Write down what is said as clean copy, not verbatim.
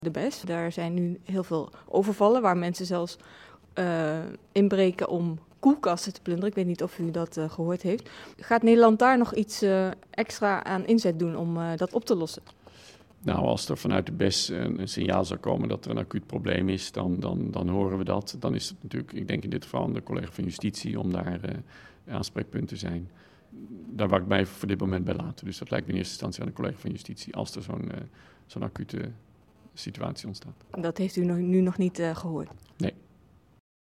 de BES. Daar zijn nu heel veel overvallen waar mensen zelfs inbreken om koelkasten te plunderen. Ik weet niet of u dat gehoord heeft. Gaat Nederland daar nog iets extra aan inzet doen om dat op te lossen? Nou, als er vanuit de BES een signaal zou komen dat er een acuut probleem is, dan horen we dat. Dan is het natuurlijk, ik denk in dit geval aan de collega van Justitie om daar aanspreekpunt te zijn. Daar wou ik mij voor dit moment bij laten. Dus dat lijkt me in eerste instantie aan de collega van Justitie als er zo'n acute situatie ontstaat. Dat heeft u nu nog niet gehoord? Nee.